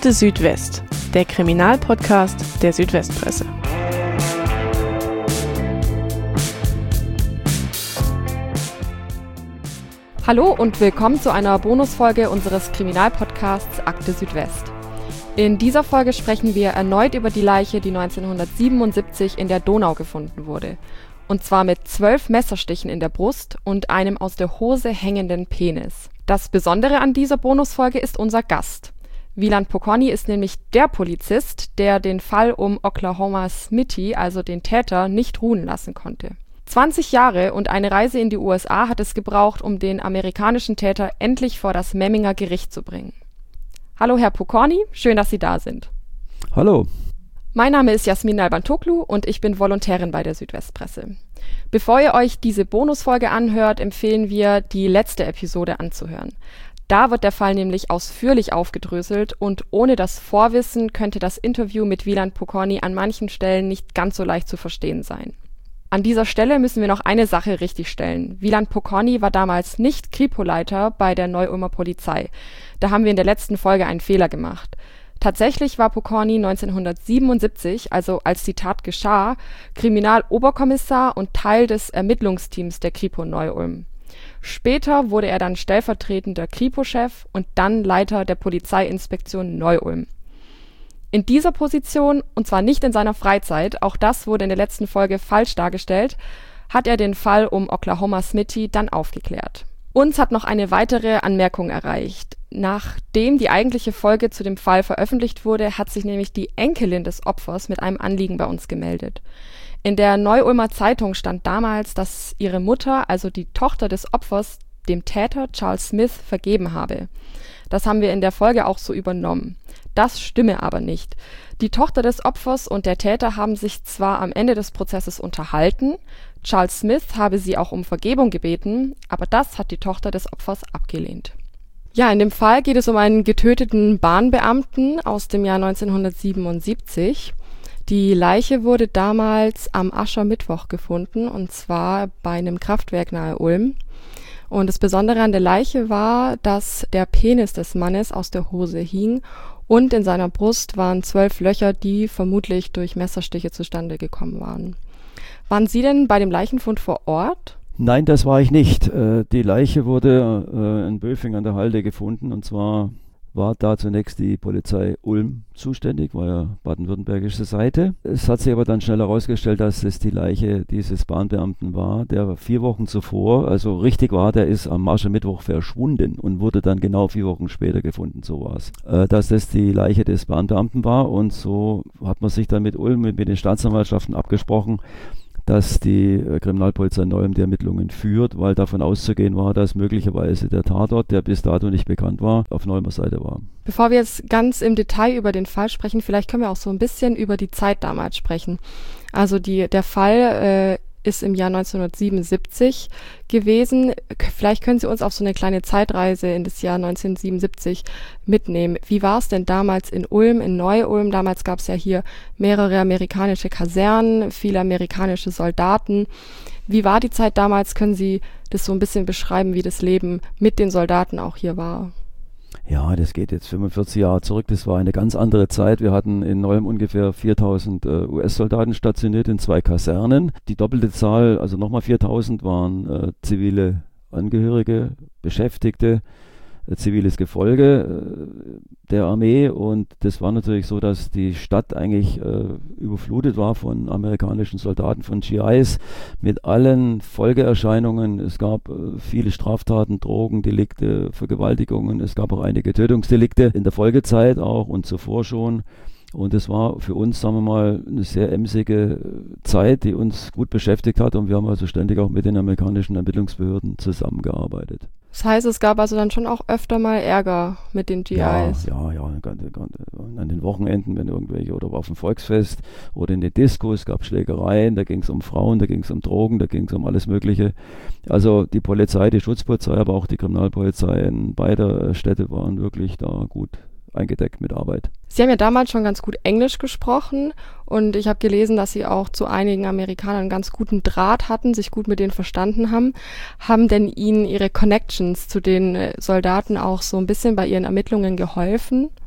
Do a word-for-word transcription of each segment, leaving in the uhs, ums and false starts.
Akte Südwest, der Kriminalpodcast der Südwestpresse. Hallo und willkommen zu einer Bonusfolge unseres Kriminalpodcasts Akte Südwest. In dieser Folge sprechen wir erneut über die Leiche, die neunzehnhundertsiebenundsiebzig in der Donau gefunden wurde. Und zwar mit zwölf Messerstichen in der Brust und einem aus der Hose hängenden Penis. Das Besondere an dieser Bonusfolge ist unser Gast. Wieland Pokorny ist nämlich der Polizist, der den Fall um Oklahoma Smitty, also den Täter, nicht ruhen lassen konnte. zwanzig Jahre und eine Reise in die U S A hat es gebraucht, um den amerikanischen Täter endlich vor das Memminger Gericht zu bringen. Hallo Herr Pokorny, schön, dass Sie da sind. Hallo. Mein Name ist Jasmin Nalbantoglu und ich bin Volontärin bei der Südwestpresse. Bevor ihr euch diese Bonusfolge anhört, empfehlen wir, die letzte Episode anzuhören. Da wird der Fall nämlich ausführlich aufgedröselt und ohne das Vorwissen könnte das Interview mit Wieland Pokorny an manchen Stellen nicht ganz so leicht zu verstehen sein. An dieser Stelle müssen wir noch eine Sache richtigstellen. Wieland Pokorny war damals nicht Kripo-Leiter bei der Neu-Ulmer Polizei. Da haben wir in der letzten Folge einen Fehler gemacht. Tatsächlich war Pokorny neunzehnhundertsiebenundsiebzig, also als die Tat geschah, Kriminaloberkommissar und Teil des Ermittlungsteams der Kripo Neu-Ulm. Später wurde er dann stellvertretender Kripo-Chef und dann Leiter der Polizeiinspektion Neu-Ulm. In dieser Position, und zwar nicht in seiner Freizeit, auch das wurde in der letzten Folge falsch dargestellt, hat er den Fall um Oklahoma Smitty dann aufgeklärt. Uns hat noch eine weitere Anmerkung erreicht. Nachdem die eigentliche Folge zu dem Fall veröffentlicht wurde, hat sich nämlich die Enkelin des Opfers mit einem Anliegen bei uns gemeldet. In der Neu-Ulmer Zeitung stand damals, dass ihre Mutter, also die Tochter des Opfers, dem Täter Charles Smith vergeben habe. Das haben wir in der Folge auch so übernommen. Das stimme aber nicht. Die Tochter des Opfers und der Täter haben sich zwar am Ende des Prozesses unterhalten, Charles Smith habe sie auch um Vergebung gebeten, aber das hat die Tochter des Opfers abgelehnt. Ja, in dem Fall geht es um einen getöteten Bahnbeamten aus dem Jahr neunzehnhundertsiebenundsiebzig. Die Leiche wurde damals am Aschermittwoch gefunden, und zwar bei einem Kraftwerk nahe Ulm. Und das Besondere an der Leiche war, dass der Penis des Mannes aus der Hose hing und in seiner Brust waren zwölf Löcher, die vermutlich durch Messerstiche zustande gekommen waren. Waren Sie denn bei dem Leichenfund vor Ort? Nein, das war ich nicht. Die Leiche wurde in Böfing an der Halde gefunden, und zwar war da zunächst die Polizei Ulm zuständig, war ja baden-württembergische Seite. Es hat sich aber dann schnell herausgestellt, dass es die Leiche dieses Bahnbeamten war, der vier Wochen zuvor, also richtig war, der ist am Aschermittwoch verschwunden und wurde dann genau vier Wochen später gefunden, so war es. Äh, dass das die Leiche des Bahnbeamten war, und so hat man sich dann mit Ulm, mit, mit den Staatsanwaltschaften abgesprochen, dass die äh, Kriminalpolizei Neu-Ulm die Ermittlungen führt, weil davon auszugehen war, dass möglicherweise der Tatort, der bis dato nicht bekannt war, auf Neu-Ulmer Seite war. Bevor wir jetzt ganz im Detail über den Fall sprechen, vielleicht können wir auch so ein bisschen über die Zeit damals sprechen. Also die, der Fall äh, ist im Jahr neunzehnhundertsiebenundsiebzig gewesen. Vielleicht können Sie uns auf so eine kleine Zeitreise in das Jahr neunzehnhundertsiebenundsiebzig mitnehmen. Wie war es denn damals in Ulm, in Neu-Ulm? Damals gab es ja hier mehrere amerikanische Kasernen, viele amerikanische Soldaten. Wie war die Zeit damals? Können Sie das so ein bisschen beschreiben, wie das Leben mit den Soldaten auch hier war? Ja, das geht jetzt fünfundvierzig Jahre zurück. Das war eine ganz andere Zeit. Wir hatten in Neu-Ulm ungefähr viertausend äh, U S-Soldaten stationiert in zwei Kasernen. Die doppelte Zahl, also nochmal viertausend, waren äh, zivile Angehörige, Beschäftigte, äh, ziviles Gefolge äh, der Armee. Und das war natürlich so, dass die Stadt eigentlich äh, überflutet war von amerikanischen Soldaten, von G Is, mit allen Folgeerscheinungen. Es gab äh, viele Straftaten, Drogendelikte, Vergewaltigungen. Es gab auch einige Tötungsdelikte in der Folgezeit auch und zuvor schon. Und es war für uns, sagen wir mal, eine sehr emsige Zeit, die uns gut beschäftigt hat. Und wir haben also ständig auch mit den amerikanischen Ermittlungsbehörden zusammengearbeitet. Das heißt, es gab also dann schon auch öfter mal Ärger mit den G Is? Ja, ja, ja. An den Wochenenden, wenn irgendwelche, oder auf dem Volksfest oder in den Diskos gab es Schlägereien, da ging es um Frauen, da ging es um Drogen, da ging es um alles Mögliche. Also die Polizei, die Schutzpolizei, aber auch die Kriminalpolizei in beider Städte waren wirklich da gut eingedeckt mit Arbeit. Sie haben ja damals schon ganz gut Englisch gesprochen und ich habe gelesen, dass Sie auch zu einigen Amerikanern einen ganz guten Draht hatten, sich gut mit denen verstanden haben. Haben denn Ihnen Ihre Connections zu den Soldaten auch so ein bisschen bei Ihren Ermittlungen geholfen?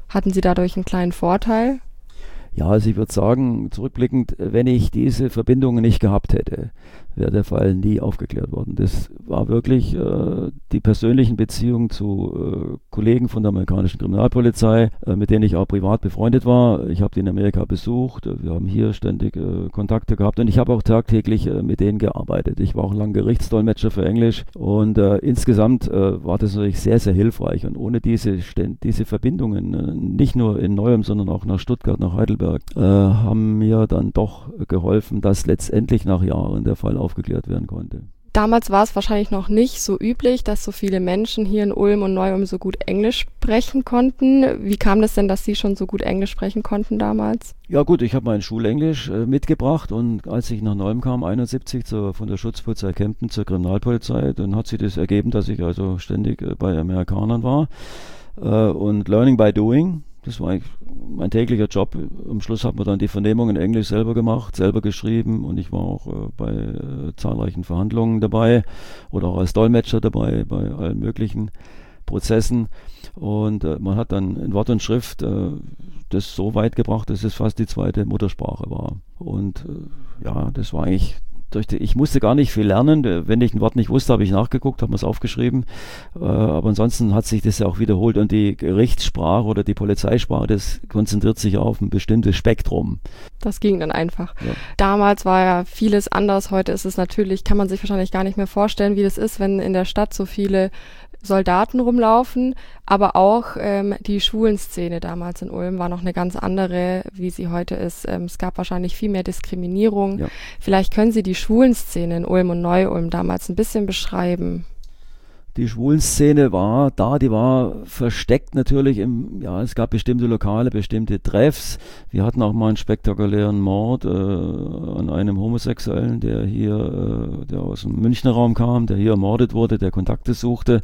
Hatten Sie dadurch einen kleinen Vorteil? Ja, also ich würde sagen, zurückblickend, wenn ich diese Verbindungen nicht gehabt hätte, wäre der Fall nie aufgeklärt worden. Das war wirklich äh, die persönlichen Beziehungen zu äh, Kollegen von der amerikanischen Kriminalpolizei, äh, mit denen ich auch privat befreundet war. Ich habe die in Amerika besucht, wir haben hier ständig äh, Kontakte gehabt und ich habe auch tagtäglich äh, mit denen gearbeitet. Ich war auch lang Gerichtsdolmetscher für Englisch und äh, insgesamt äh, war das natürlich sehr, sehr hilfreich. Und ohne diese, diese Verbindungen, äh, nicht nur in Neuem, sondern auch nach Stuttgart, nach Heidelberg, äh, haben mir dann doch geholfen, dass letztendlich nach Jahren der Fall aufgeklärt werden konnte. Damals war es wahrscheinlich noch nicht so üblich, dass so viele Menschen hier in Ulm und Neu-Ulm so gut Englisch sprechen konnten. Wie kam das denn, dass Sie schon so gut Englisch sprechen konnten damals? Ja gut, ich habe mein Schulenglisch äh, mitgebracht und als ich nach Neu-Ulm kam, einundsiebzig, zur, von der Schutzpolizei Kempten zur Kriminalpolizei, dann hat sich das ergeben, dass ich also ständig äh, bei Amerikanern war äh, und Learning by Doing. Das war eigentlich mein täglicher Job. Am Schluss hat man dann die Vernehmung in Englisch selber gemacht, selber geschrieben und ich war auch äh, bei äh, zahlreichen Verhandlungen dabei oder auch als Dolmetscher dabei bei allen möglichen Prozessen. Und äh, man hat dann in Wort und Schrift äh, das so weit gebracht, dass es fast die zweite Muttersprache war. Und äh, ja, das war eigentlich durch die, ich musste gar nicht viel lernen. Wenn ich ein Wort nicht wusste, habe ich nachgeguckt, habe es aufgeschrieben. Äh, aber ansonsten hat sich das ja auch wiederholt. Und die Gerichtssprache oder die Polizeisprache, das konzentriert sich auf ein bestimmtes Spektrum. Das ging dann einfach. Ja. Damals war ja vieles anders. Heute ist es natürlich, kann man sich wahrscheinlich gar nicht mehr vorstellen, wie das ist, wenn in der Stadt so viele Soldaten rumlaufen, aber auch ähm, die Schwulenszene damals in Ulm war noch eine ganz andere, wie sie heute ist. Ähm, es gab wahrscheinlich viel mehr Diskriminierung. Ja. Vielleicht können Sie die Schwulenszene in Ulm und Neu-Ulm damals ein bisschen beschreiben. Die Schwulenszene war da, die war versteckt natürlich im, ja, es gab bestimmte Lokale, bestimmte Treffs. Wir hatten auch mal einen spektakulären Mord äh, an einem Homosexuellen, der hier, äh, der aus dem Münchner Raum kam, der hier ermordet wurde, der Kontakte suchte.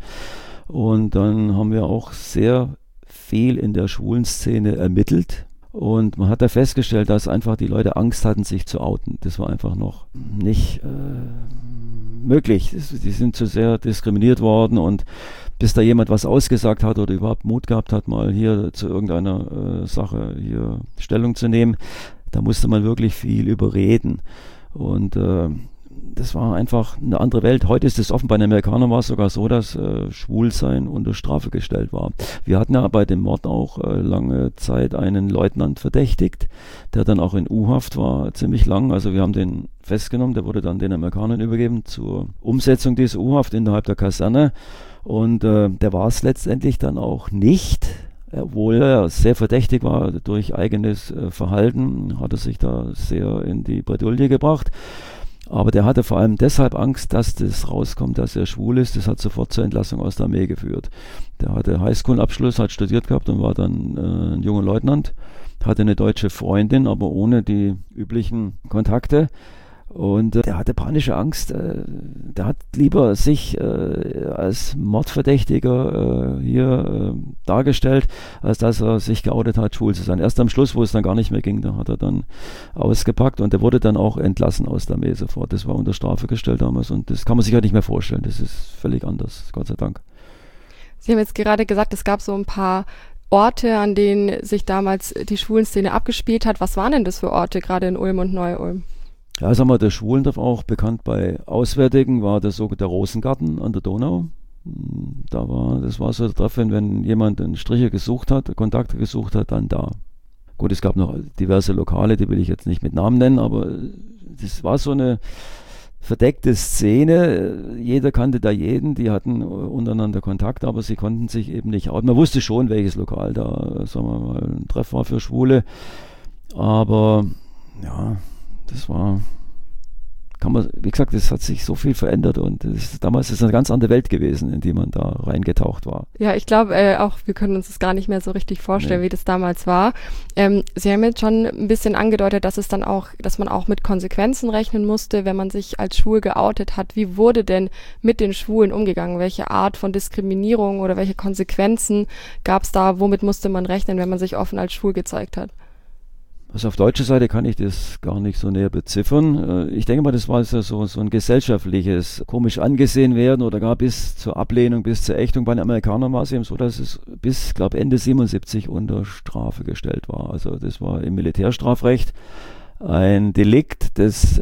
Und dann haben wir auch sehr viel in der Schwulenszene ermittelt. Und man hat da festgestellt, dass einfach die Leute Angst hatten, sich zu outen. Das war einfach noch nicht äh, möglich. Die sind zu sehr diskriminiert worden und bis da jemand was ausgesagt hat oder überhaupt Mut gehabt hat, mal hier zu irgendeiner äh, Sache hier Stellung zu nehmen, da musste man wirklich viel überreden. Und äh, das war einfach eine andere Welt. Heute ist es offen, bei den Amerikanern war es sogar so, dass äh, Schwulsein unter Strafe gestellt war. Wir hatten ja bei dem Mord auch äh, lange Zeit einen Leutnant verdächtigt, der dann auch in U-Haft war, ziemlich lang. Also wir haben den festgenommen, der wurde dann den Amerikanern übergeben zur Umsetzung dieser U-Haft innerhalb der Kaserne. Und äh, der war es letztendlich dann auch nicht. Obwohl er sehr verdächtig war durch eigenes äh, Verhalten, hat er sich da sehr in die Bredouille gebracht. Aber der hatte vor allem deshalb Angst, dass das rauskommt, dass er schwul ist. Das hat sofort zur Entlassung aus der Armee geführt. Der hatte Highschool-Abschluss, hat studiert gehabt und war dann äh, ein junger Leutnant. Hatte eine deutsche Freundin, aber ohne die üblichen Kontakte. Und äh, der hatte panische Angst. Äh, der hat lieber sich äh, als Mordverdächtiger äh, hier äh, dargestellt, als dass er sich geoutet hat, schwul zu sein. Erst am Schluss, wo es dann gar nicht mehr ging, da hat er dann ausgepackt und der wurde dann auch entlassen aus der Armee sofort. Das war unter Strafe gestellt damals und das kann man sich halt nicht mehr vorstellen. Das ist völlig anders, Gott sei Dank. Sie haben jetzt gerade gesagt, es gab so ein paar Orte, an denen sich damals die Schwulenszene abgespielt hat. Was waren denn das für Orte, gerade in Ulm und Neu-Ulm? Ja, sagen wir, der Schwulendorf auch bekannt bei Auswärtigen war das so der Rosengarten an der Donau. Da war, das war so der Treffen, wenn jemand einen Stricher gesucht hat, Kontakte gesucht hat, dann da. Gut, es gab noch diverse Lokale, die will ich jetzt nicht mit Namen nennen, aber das war so eine verdeckte Szene. Jeder kannte da jeden, die hatten untereinander Kontakt, aber sie konnten sich eben nicht outen. Man wusste schon, welches Lokal da, sagen wir mal, ein Treff war für Schwule, aber ja, das war, kann man, wie gesagt, es hat sich so viel verändert und das, damals ist es eine ganz andere Welt gewesen, in die man da reingetaucht war. Ja, ich glaube äh, auch, wir können uns das gar nicht mehr so richtig vorstellen, nee. wie das damals war. Ähm, Sie haben jetzt schon ein bisschen angedeutet, dass es dann auch, dass man auch mit Konsequenzen rechnen musste, wenn man sich als schwul geoutet hat. Wie wurde denn mit den Schwulen umgegangen? Welche Art von Diskriminierung oder welche Konsequenzen gab es da? Womit musste man rechnen, wenn man sich offen als schwul gezeigt hat? Also auf deutscher Seite kann ich das gar nicht so näher beziffern. Ich denke mal, das war so, so ein gesellschaftliches, komisch angesehen werden oder gar bis zur Ablehnung, bis zur Ächtung. Bei den Amerikanern war es eben so, dass es bis, glaube Ende siebenundsiebzig unter Strafe gestellt war. Also das war im Militärstrafrecht ein Delikt, das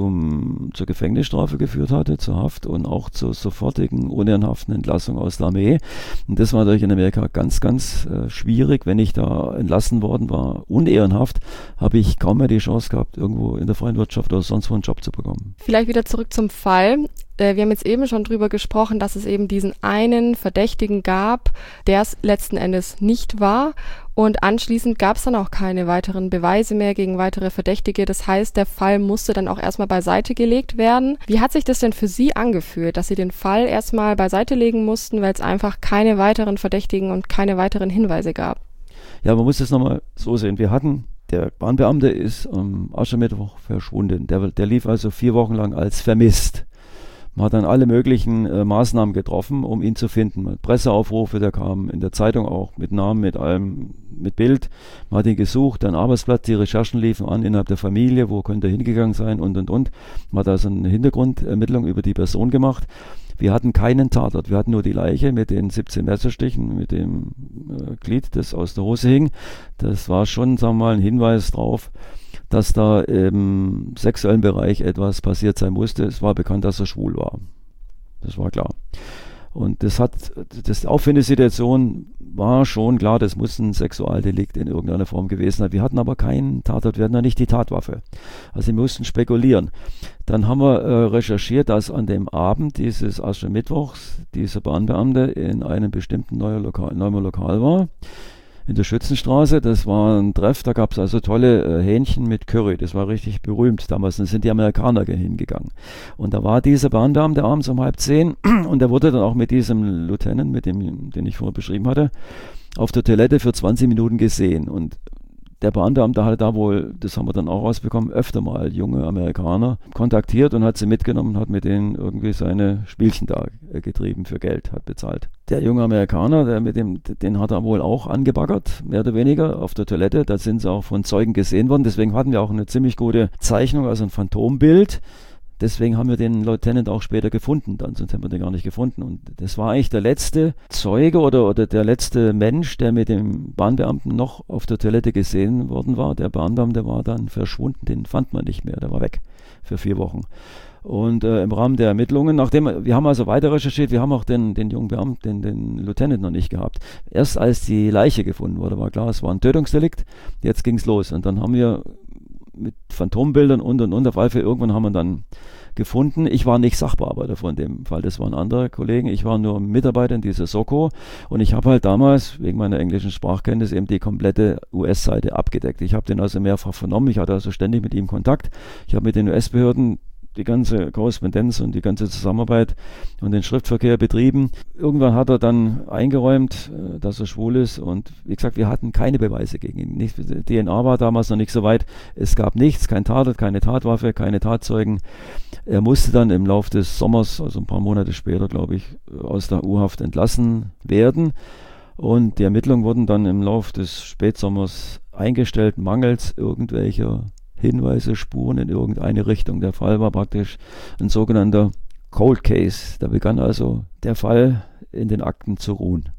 zum, zur Gefängnisstrafe geführt hatte, zur Haft und auch zur sofortigen, unehrenhaften Entlassung aus der Armee. Und das war natürlich in Amerika ganz, ganz äh, schwierig. Wenn ich da entlassen worden war, unehrenhaft, habe ich kaum mehr die Chance gehabt, irgendwo in der freien Wirtschaft oder sonst wo einen Job zu bekommen. Vielleicht wieder zurück zum Fall. Wir haben jetzt eben schon drüber gesprochen, dass es eben diesen einen Verdächtigen gab, der es letzten Endes nicht war. Und anschließend gab es dann auch keine weiteren Beweise mehr gegen weitere Verdächtige. Das heißt, der Fall musste dann auch erstmal beiseite gelegt werden. Wie hat sich das denn für Sie angefühlt, dass Sie den Fall erstmal beiseite legen mussten, weil es einfach keine weiteren Verdächtigen und keine weiteren Hinweise gab? Ja, man muss das nochmal so sehen. Wir hatten, der Bahnbeamte ist am Aschermittwoch verschwunden. Der, der lief also vier Wochen lang als vermisst. Man hat dann alle möglichen äh, Maßnahmen getroffen, um ihn zu finden. Presseaufrufe, der kam in der Zeitung auch mit Namen, mit allem, mit Bild. Man hat ihn gesucht, dann Arbeitsplatz, die Recherchen liefen an innerhalb der Familie, wo könnte er hingegangen sein und und und. Man hat also eine Hintergrundermittlung über die Person gemacht. Wir hatten keinen Tatort, wir hatten nur die Leiche mit den siebzehn Messerstichen, mit dem äh, Glied, das aus der Hose hing. Das war schon, sagen wir mal, ein Hinweis drauf, dass da im sexuellen Bereich etwas passiert sein musste. Es war bekannt, dass er schwul war. Das war klar. Und das hat, das auffindende Situation war schon klar, das muss ein Sexualdelikt in irgendeiner Form gewesen sein. Wir hatten aber keinen Tatort, wir hatten ja nicht die Tatwaffe. Also wir mussten spekulieren. Dann haben wir äh, recherchiert, dass an dem Abend dieses Aschermittwochs dieser Bahnbeamte in einem bestimmten Neuer Lokal, Neuer Lokal war. In der Schützenstraße, das war ein Treff, da gab es also tolle äh, Hähnchen mit Curry, das war richtig berühmt damals, dann sind die Amerikaner hingegangen. Und da war dieser Bahnbeamte abends um halb zehn und der wurde dann auch mit diesem Lieutenant, mit dem, den ich vorher beschrieben hatte, auf der Toilette für zwanzig Minuten gesehen. Und der Bahnbeamte hatte da wohl, das haben wir dann auch rausbekommen, öfter mal junge Amerikaner kontaktiert und hat sie mitgenommen, hat mit denen irgendwie seine Spielchen da äh, getrieben für Geld, hat bezahlt. Der junge Amerikaner, der mit dem, den hat er wohl auch angebaggert, mehr oder weniger, auf der Toilette. Da sind sie auch von Zeugen gesehen worden. Deswegen hatten wir auch eine ziemlich gute Zeichnung, also ein Phantombild. Deswegen haben wir den Lieutenant auch später gefunden, dann, sonst hätten wir den gar nicht gefunden. Und das war eigentlich der letzte Zeuge oder, oder der letzte Mensch, der mit dem Bahnbeamten noch auf der Toilette gesehen worden war. Der Bahnbeamte war dann verschwunden, den fand man nicht mehr, der war weg für vier Wochen. Und äh, im Rahmen der Ermittlungen, nachdem wir haben also weiter recherchiert, wir haben auch den, den jungen Beamten, den, den Lieutenant noch nicht gehabt. Erst als die Leiche gefunden wurde, war klar, es war ein Tötungsdelikt, jetzt ging's los. Und dann haben wir mit Phantombildern und und und auf alle Fälle irgendwann haben wir dann gefunden. Ich war nicht Sachbearbeiter von dem Fall, das waren andere Kollegen. Ich war nur Mitarbeiter in dieser Soko und ich habe halt damals wegen meiner englischen Sprachkenntnis eben die komplette U S-Seite abgedeckt. Ich habe den also mehrfach vernommen, ich hatte also ständig mit ihm Kontakt. Ich habe mit den U S-Behörden die ganze Korrespondenz und die ganze Zusammenarbeit und den Schriftverkehr betrieben. Irgendwann hat er dann eingeräumt, dass er schwul ist und wie gesagt, wir hatten keine Beweise gegen ihn. Nicht, D N A war damals noch nicht so weit. Es gab nichts, kein Tatort, keine Tatwaffe, keine Tatzeugen. Er musste dann im Laufe des Sommers, also ein paar Monate später, glaube ich, aus der U-Haft entlassen werden. Und die Ermittlungen wurden dann im Laufe des Spätsommers eingestellt, mangels irgendwelcher Hinweise, Spuren in irgendeine Richtung. Der Fall war praktisch ein sogenannter Cold Case. Da begann also der Fall in den Akten zu ruhen.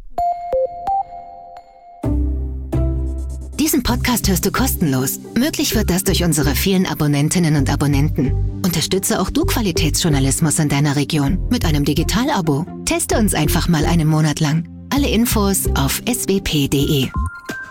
Diesen Podcast hörst du kostenlos. Möglich wird das durch unsere vielen Abonnentinnen und Abonnenten. Unterstütze auch du Qualitätsjournalismus in deiner Region mit einem Digital-Abo. Teste uns einfach mal einen Monat lang. Alle Infos auf s w p punkt d e.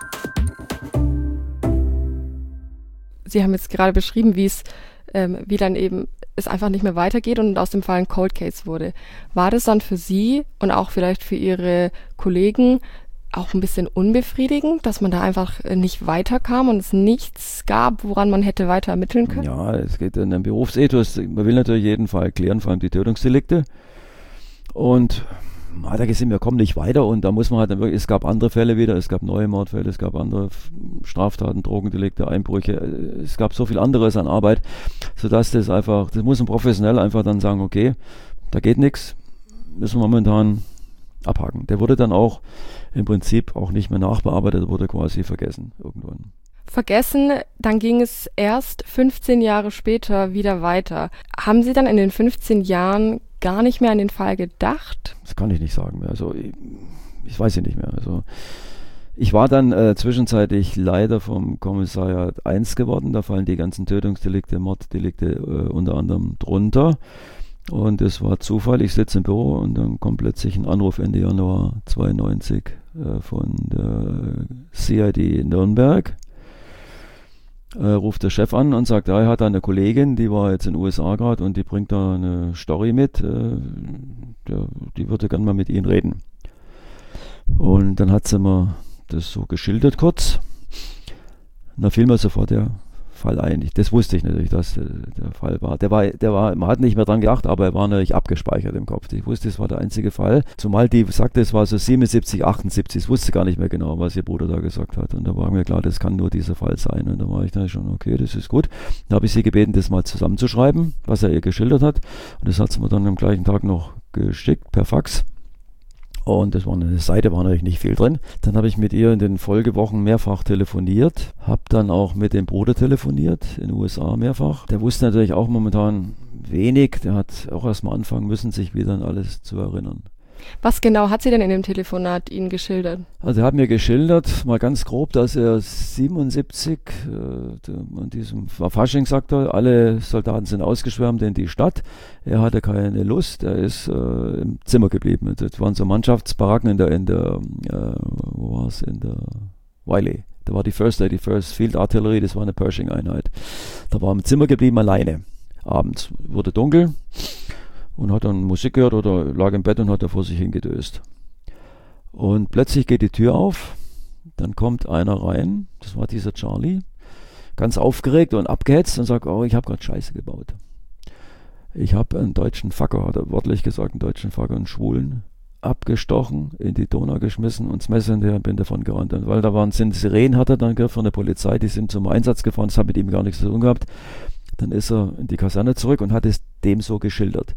Sie haben jetzt gerade beschrieben, wie es, ähm, wie dann eben es einfach nicht mehr weitergeht und aus dem Fall ein Cold Case wurde. War das dann für Sie und auch vielleicht für Ihre Kollegen auch ein bisschen unbefriedigend, dass man da einfach nicht weiterkam und es nichts gab, woran man hätte weiter ermitteln können? Ja, es geht in den Berufsethos. Man will natürlich jeden Fall klären, vor allem die Tötungsdelikte. Und man hat ja gesehen, wir kommen nicht weiter und da muss man halt, es gab andere Fälle wieder, es gab neue Mordfälle, es gab andere Straftaten, Drogendelikte, Einbrüche, es gab so viel anderes an Arbeit, sodass das einfach, das muss ein Professionell einfach dann sagen, okay, da geht nichts, müssen wir momentan abhaken. Der wurde dann auch im Prinzip auch nicht mehr nachbearbeitet, wurde quasi vergessen irgendwann. vergessen. Dann ging es erst fünfzehn Jahre später wieder weiter. Haben Sie dann in den fünfzehn Jahren gar nicht mehr an den Fall gedacht? Das kann ich nicht sagen mehr. Also ich, ich weiß ja nicht mehr. Also ich war dann äh, zwischenzeitlich Leiter vom Kommissariat eins geworden. Da fallen die ganzen Tötungsdelikte, Morddelikte äh, unter anderem drunter. Und es war Zufall. Ich sitze im Büro und dann kommt plötzlich ein Anruf Ende Januar zweiundneunzig äh, von der C I D Nürnberg. Äh, ruft der Chef an und sagt, ja, er hat da eine Kollegin, die war jetzt in den U S A gerade und die bringt da eine Story mit. Äh, der, die würde gerne mal mit Ihnen reden. Und dann hat sie mir das so geschildert kurz. Und da fiel mir sofort der Fall ein. Das wusste ich natürlich, dass der, der Fall war. Der war, der war, man hat nicht mehr dran gedacht, aber er war natürlich abgespeichert im Kopf. Ich wusste, es war der einzige Fall. Zumal die sagte, es war so siebenundsiebzig, achtundsiebzig. Ich wusste gar nicht mehr genau, was ihr Bruder da gesagt hat. Und da war mir klar, das kann nur dieser Fall sein. Und da war ich dann schon, okay, das ist gut. Dann habe ich sie gebeten, das mal zusammenzuschreiben, was er ihr geschildert hat. Und das hat sie mir dann am gleichen Tag noch geschickt, per Fax. Und das war eine Seite, war natürlich nicht viel drin. Dann habe ich mit ihr in den Folgewochen mehrfach telefoniert, habe dann auch mit dem Bruder telefoniert, in den U S A mehrfach. Der wusste natürlich auch momentan wenig, der hat auch erstmal anfangen müssen, sich wieder an alles zu erinnern. Was genau hat sie denn in dem Telefonat Ihnen geschildert? Also er hat mir geschildert, mal ganz grob, dass er siebenundsiebzig, äh, an diesem Fasching sagt er, alle Soldaten sind ausgeschwärmt in die Stadt. Er hatte keine Lust, er ist äh, im Zimmer geblieben. Das waren so Mannschaftsbaracken in der, in der äh, wo war es, in der Wiley. Da war die First eighty-first Field Artillery, das war eine Pershing-Einheit. Da war er im Zimmer geblieben, alleine. Abends wurde dunkel. Und hat dann Musik gehört oder lag im Bett und hat da vor sich hingedöst. Und plötzlich geht die Tür auf, dann kommt einer rein, das war dieser Charlie, ganz aufgeregt und abgehetzt und sagt, oh, ich habe gerade Scheiße gebaut. Ich habe einen deutschen Facker, hat er wörtlich gesagt, einen deutschen Facker, einen Schwulen, abgestochen, in die Donau geschmissen und das Messer in der bin davon gerannt. Und weil da waren, sind Sirenen, hat er dann gehört von der Polizei, die sind zum Einsatz gefahren, das hat mit ihm gar nichts zu tun gehabt. Dann ist er in die Kaserne zurück und hat es dem so geschildert.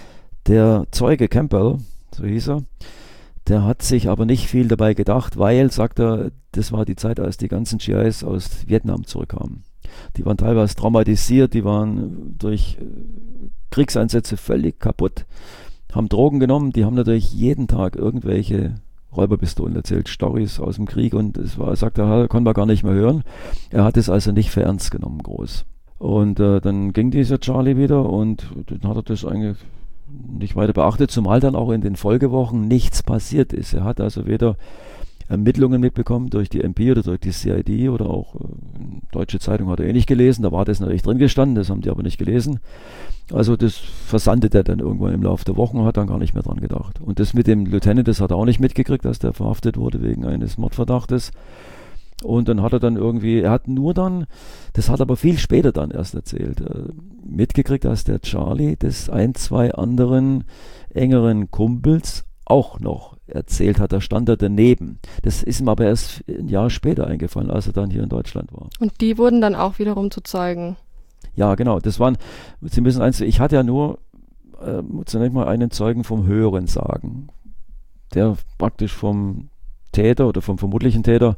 Der Zeuge Campbell, so hieß er, der hat sich aber nicht viel dabei gedacht, weil, sagt er, das war die Zeit, als die ganzen G Is aus Vietnam zurückkamen. Die waren teilweise traumatisiert, die waren durch Kriegseinsätze völlig kaputt, haben Drogen genommen, die haben natürlich jeden Tag irgendwelche Räuberpistolen erzählt, Storys aus dem Krieg und es war, sagt er, konnte man gar nicht mehr hören. Er hat es also nicht für ernst genommen, groß. Und äh, dann ging dieser Charlie wieder und dann hat er das eigentlich nicht weiter beachtet, zumal dann auch in den Folgewochen nichts passiert ist. Er hat also weder Ermittlungen mitbekommen durch die M P oder durch die C I D oder auch äh, Deutsche Zeitung hat er eh nicht gelesen, da war das natürlich drin gestanden, das haben die aber nicht gelesen. Also das versandete dann irgendwann im Laufe der Wochen und hat dann gar nicht mehr dran gedacht. Und das mit dem Lieutenant, das hat er auch nicht mitgekriegt, dass der verhaftet wurde wegen eines Mordverdachtes. Und dann hat er dann irgendwie, er hat nur dann, das hat aber viel später dann erst erzählt, äh, mitgekriegt, dass der Charlie das ein, zwei anderen engeren Kumpels auch noch erzählt hat. Da stand er daneben. Das ist ihm aber erst ein Jahr später eingefallen, als er dann hier in Deutschland war. Und die wurden dann auch wiederum zu Zeugen? Ja, genau. Das waren, Sie müssen eins, ich hatte ja nur äh, zunächst mal einen Zeugen vom Hören sagen, der praktisch vom Täter oder vom vermutlichen Täter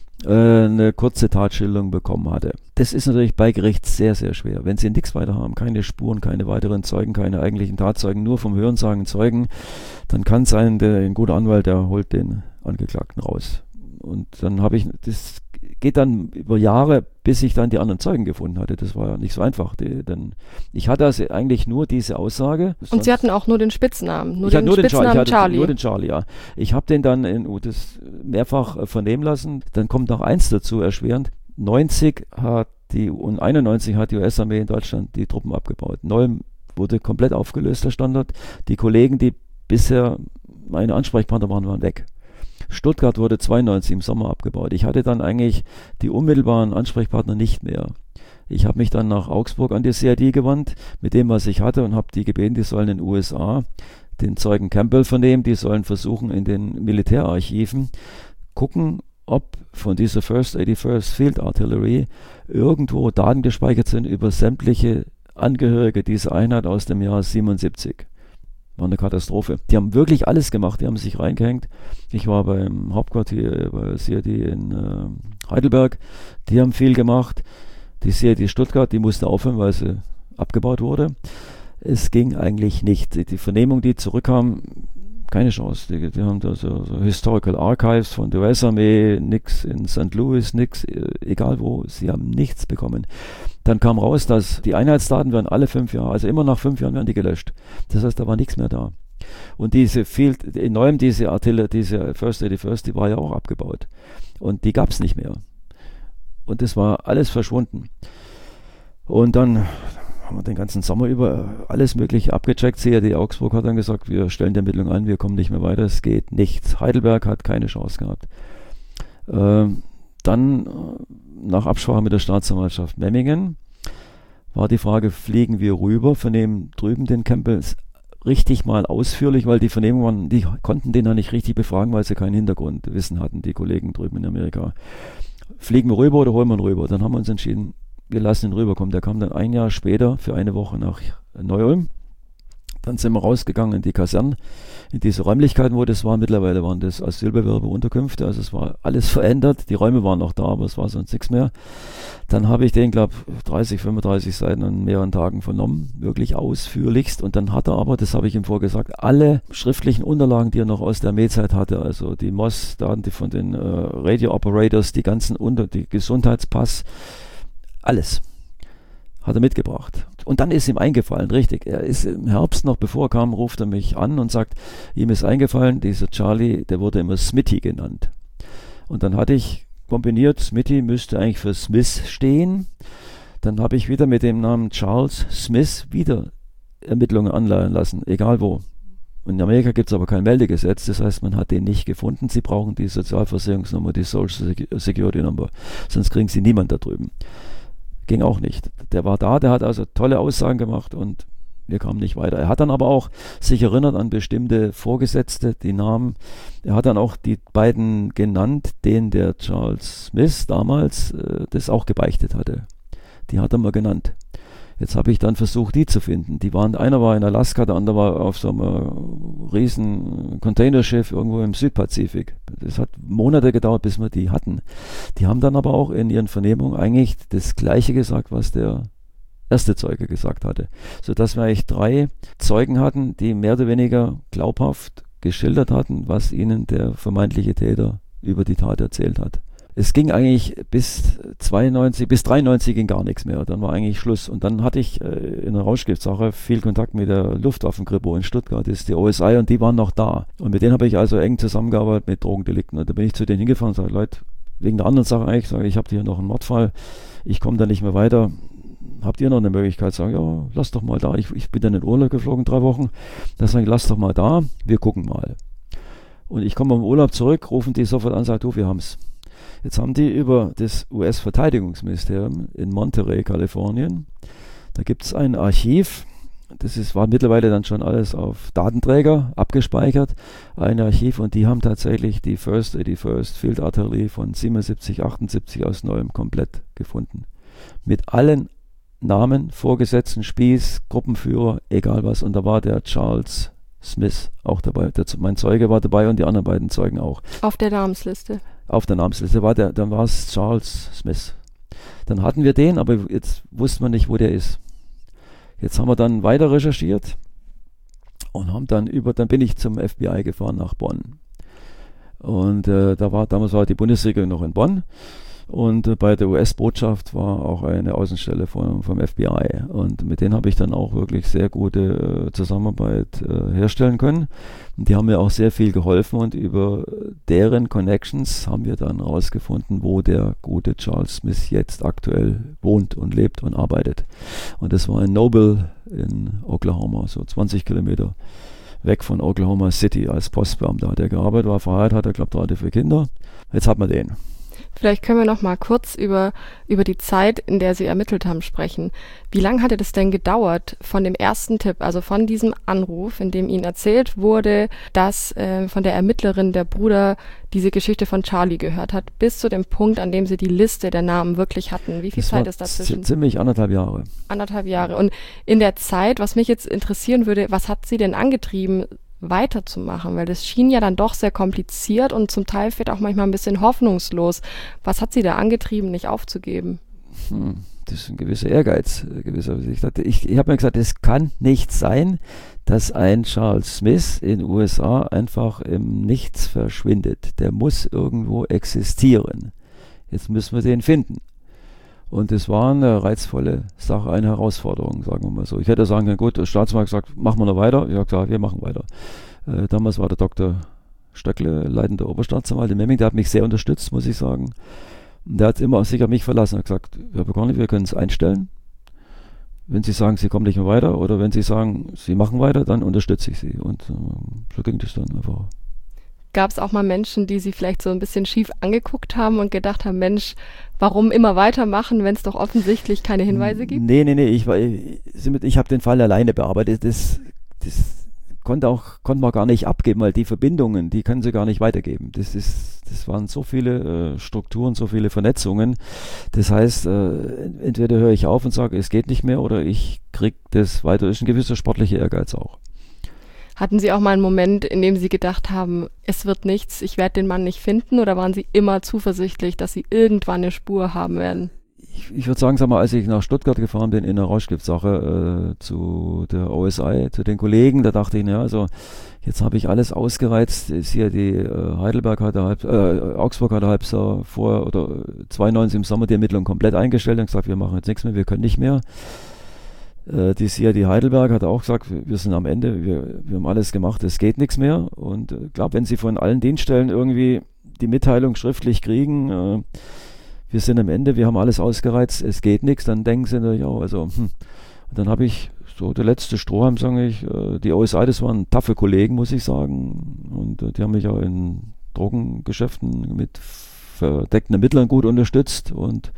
eine kurze Tatschilderung bekommen hatte. Das ist natürlich bei Gericht sehr, sehr schwer. Wenn Sie nichts weiter haben, keine Spuren, keine weiteren Zeugen, keine eigentlichen Tatzeugen, nur vom Hörensagen Zeugen, dann kann es sein, der, ein guter Anwalt, der holt den Angeklagten raus. Und dann habe ich, das geht dann über Jahre, bis ich dann die anderen Zeugen gefunden hatte. Das war ja nicht so einfach. Die, denn ich hatte also eigentlich nur diese Aussage. Und Sie hatten auch nur den Spitznamen, nur ich den nur Spitznamen den Charlie. Charlie. Nur den Charlie, ja. Ich habe den dann in, oh, das mehrfach äh, vernehmen lassen. Dann kommt noch eins dazu, erschwerend. neunzig hat die und einundneunzig hat die U S-Armee in Deutschland die Truppen abgebaut. Neu wurde komplett aufgelöst, der Standort. Die Kollegen, die bisher meine Ansprechpartner waren, waren weg. Stuttgart wurde zweiundneunzig im Sommer abgebaut. Ich hatte dann eigentlich die unmittelbaren Ansprechpartner nicht mehr. Ich habe mich dann nach Augsburg an die C I D gewandt, mit dem, was ich hatte, und habe die gebeten, die sollen in den U S A den Zeugen Campbell vernehmen, die sollen versuchen, in den Militärarchiven gucken, ob von dieser First eighty-first Field Artillery irgendwo Daten gespeichert sind über sämtliche Angehörige dieser Einheit aus dem Jahr siebenundsiebzig. War eine Katastrophe. Die haben wirklich alles gemacht, die haben sich reingehängt. Ich war beim Hauptquartier bei C I D in äh, Heidelberg, die haben viel gemacht. Die C I D Stuttgart, die musste aufhören, weil sie abgebaut wurde. Es ging eigentlich nicht. Die, die Vernehmung, die zurückkam, keine Chance. Die, die haben da so, so Historical Archives von der U S-Armee, nix in Sankt Louis, nix, egal wo, sie haben nichts bekommen. Dann kam raus, dass die Einheitsdaten werden alle fünf Jahre, also immer nach fünf Jahren werden die gelöscht. Das heißt, da war nichts mehr da. Und diese Field, in Neuem, diese Artillerie, diese First eighty-first, die war ja auch abgebaut. Und die gab es nicht mehr. Und das war alles verschwunden. Und dann haben wir den ganzen Sommer über alles Mögliche abgecheckt. C I D Augsburg hat dann gesagt, wir stellen die Ermittlungen ein, wir kommen nicht mehr weiter, es geht nichts. Heidelberg hat keine Chance gehabt. Ähm, dann, nach Absprache mit der Staatsanwaltschaft Memmingen, war die Frage, fliegen wir rüber, vernehmen drüben den Campbell richtig mal ausführlich, weil die Vernehmungen waren, die konnten den ja nicht richtig befragen, weil sie kein Hintergrundwissen hatten, die Kollegen drüben in Amerika. Fliegen wir rüber oder holen wir ihn rüber? Dann haben wir uns entschieden, wir lassen ihn rüberkommen. Der kam dann ein Jahr später für eine Woche nach Neu-Ulm. Dann sind wir rausgegangen in die Kasernen, in diese Räumlichkeiten, wo das war. Mittlerweile waren das Asylbewerberunterkünfte, also es war alles verändert. Die Räume waren noch da, aber es war sonst nichts mehr. Dann habe ich den, glaube ich, dreißig, fünfunddreißig Seiten an mehreren Tagen vernommen, wirklich ausführlichst. Und dann hat er aber, das habe ich ihm vorgesagt, alle schriftlichen Unterlagen, die er noch aus der Armeezeit hatte, also die M O S-Daten, die von den äh, Radio Operators, die ganzen Unter-, die Gesundheitspass, alles hat er mitgebracht. Und dann ist ihm eingefallen, richtig, er ist im Herbst noch, bevor er kam, ruft er mich an und sagt, ihm ist eingefallen, dieser Charlie, der wurde immer Smitty genannt. Und dann hatte ich kombiniert, Smitty müsste eigentlich für Smith stehen. Dann habe ich wieder mit dem Namen Charles Smith wieder Ermittlungen anleihen lassen, egal wo. Und in Amerika gibt es aber kein Meldegesetz, das heißt, man hat den nicht gefunden. Sie brauchen die Sozialversicherungsnummer, die Social Security Number, sonst kriegen sie niemand da drüben. Ging auch nicht. Der war da, der hat also tolle Aussagen gemacht und wir kamen nicht weiter. Er hat dann aber auch sich erinnert an bestimmte Vorgesetzte, die Namen. Er hat dann auch die beiden genannt, denen der Charles Smith damals äh, das auch gebeichtet hatte. Die hat er mal genannt. Jetzt habe ich dann versucht, die zu finden. Die waren, einer war in Alaska, der andere war auf so einem riesen Containerschiff irgendwo im Südpazifik. Das hat Monate gedauert, bis wir die hatten. Die haben dann aber auch in ihren Vernehmungen eigentlich das Gleiche gesagt, was der erste Zeuge gesagt hatte. Sodass wir eigentlich drei Zeugen hatten, die mehr oder weniger glaubhaft geschildert hatten, was ihnen der vermeintliche Täter über die Tat erzählt hat. Es ging eigentlich bis zweiundneunzig, bis dreiundneunzig ging gar nichts mehr. Dann war eigentlich Schluss. Und dann hatte ich äh, in der Rauschgiftsache viel Kontakt mit der Luftwaffenkripo in Stuttgart, das ist die O S I, und die waren noch da. Und mit denen habe ich also eng zusammengearbeitet mit Drogendelikten. Und da bin ich zu denen hingefahren und sage, Leute, wegen der anderen Sache eigentlich, sage ich, ich habe hier noch einen Mordfall, ich komme da nicht mehr weiter. Habt ihr noch eine Möglichkeit? Sagen, ja, lass doch mal da. Ich, ich bin dann in Urlaub geflogen, drei Wochen. Da sage ich, lass doch mal da, wir gucken mal. Und ich komme vom Urlaub zurück, rufen die sofort an und sagen, du, wir haben es. Jetzt haben die über das U S-Verteidigungsministerium in Monterey, Kalifornien, da gibt es ein Archiv, das ist, war mittlerweile dann schon alles auf Datenträger abgespeichert, ein Archiv, und die haben tatsächlich die First eighty-first Field Artillery von siebenundsiebzig, achtundsiebzig aus Neuem komplett gefunden. Mit allen Namen, Vorgesetzten, Spieß, Gruppenführer, egal was, und da war der Charles Smith auch dabei. Der, mein Zeuge war dabei und die anderen beiden Zeugen auch. Auf der Namensliste? Auf der Namensliste war der, dann war es Charles Smith. Dann hatten wir den, aber jetzt wusste man nicht, wo der ist. Jetzt haben wir dann weiter recherchiert und haben dann über, dann bin ich zum F B I gefahren nach Bonn. Und äh, da war, damals war die Bundesregierung noch in Bonn. Und äh, bei der U S-Botschaft war auch eine Außenstelle von, vom F B I. Und mit denen habe ich dann auch wirklich sehr gute äh, Zusammenarbeit äh, herstellen können. Und die haben mir auch sehr viel geholfen. Und über deren Connections haben wir dann herausgefunden, wo der gute Charles Smith jetzt aktuell wohnt und lebt und arbeitet. Und das war in Noble in Oklahoma, so zwanzig Kilometer weg von Oklahoma City. Als Postbeamter hat er gearbeitet, war verheiratet, hat er, glaube ich, drei, vier Kinder. Jetzt hat man den. Vielleicht können wir noch mal kurz über, über die Zeit, in der Sie ermittelt haben, sprechen. Wie lange hatte das denn gedauert von dem ersten Tipp, also von diesem Anruf, in dem Ihnen erzählt wurde, dass äh, von der Ermittlerin der Bruder diese Geschichte von Charlie gehört hat, bis zu dem Punkt, an dem Sie die Liste der Namen wirklich hatten? Wie viel das Zeit war ist dazwischen? Ziemlich anderthalb Jahre. Anderthalb Jahre. Und in der Zeit, was mich jetzt interessieren würde, was hat Sie denn angetrieben, weiterzumachen? Weil das schien ja dann doch sehr kompliziert und zum Teil vielleicht auch manchmal ein bisschen hoffnungslos. Was hat Sie da angetrieben, nicht aufzugeben? Hm, das ist ein gewisser Ehrgeiz. Gewisser, ich dachte, ich, ich habe mir gesagt, es kann nicht sein, dass ein Charles Smith in den U S A einfach im Nichts verschwindet. Der muss irgendwo existieren. Jetzt müssen wir den finden. Und es war eine reizvolle Sache, eine Herausforderung, sagen wir mal so. Ich hätte sagen können, gut, der Staatsmann sagt, machen wir noch weiter. Ich habe gesagt, wir machen weiter. Äh, damals war der Doktor Stöckle, leitender Oberstaatsanwalt in Memming, der hat mich sehr unterstützt, muss ich sagen. Und der hat immer sich auf mich verlassen. Er hat gesagt, Herr Bokorny, wir können es einstellen. Wenn Sie sagen, Sie kommen nicht mehr weiter, oder wenn Sie sagen, Sie machen weiter, dann unterstütze ich Sie. Und äh, so ging das dann einfach. Gab es auch mal Menschen, die Sie vielleicht so ein bisschen schief angeguckt haben und gedacht haben, Mensch, warum immer weitermachen, wenn es doch offensichtlich keine Hinweise gibt? Nee, nee, nee, ich, war, ich, ich habe den Fall alleine bearbeitet. Das, das konnte, auch, konnte man gar nicht abgeben, weil die Verbindungen, die können Sie gar nicht weitergeben. Das, ist, das waren so viele äh, Strukturen, so viele Vernetzungen. Das heißt, äh, entweder höre ich auf und sage, es geht nicht mehr, oder ich kriege das weiter. Das ist ein gewisser sportlicher Ehrgeiz auch. Hatten Sie auch mal einen Moment, in dem Sie gedacht haben, es wird nichts, ich werde den Mann nicht finden, oder waren Sie immer zuversichtlich, dass Sie irgendwann eine Spur haben werden? Ich, ich würde sagen, sag mal, als ich nach Stuttgart gefahren bin in der Rauschgiftsache äh, zu der O S I, zu den Kollegen, da dachte ich, ja, also jetzt habe ich alles ausgereizt. Ist hier die äh, Heidelberg hatte halb, äh, Augsburg hatte halb so vor oder zweiundneunzig im Sommer die Ermittlung komplett eingestellt und gesagt, wir machen jetzt nichts mehr, wir können nicht mehr. Die C I D Heidelberg hat auch gesagt, wir sind am Ende, wir, wir haben alles gemacht, es geht nichts mehr. Und ich äh, glaube, wenn Sie von allen Dienststellen irgendwie die Mitteilung schriftlich kriegen, äh, wir sind am Ende, wir haben alles ausgereizt, es geht nichts, dann denken Sie natürlich auch, also, hm. Und dann habe ich so der letzte Strohhalm, sage ich, äh, die O S I, das waren taffe Kollegen, muss ich sagen. Und äh, die haben mich auch in Drogengeschäften mit verdeckten Ermittlern gut unterstützt. Und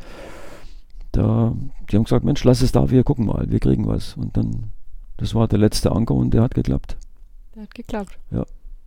da, die haben gesagt, Mensch, lass es da, wir gucken mal, wir kriegen was. Und dann, das war der letzte Anker und der hat geklappt. Der hat geklappt. Ja.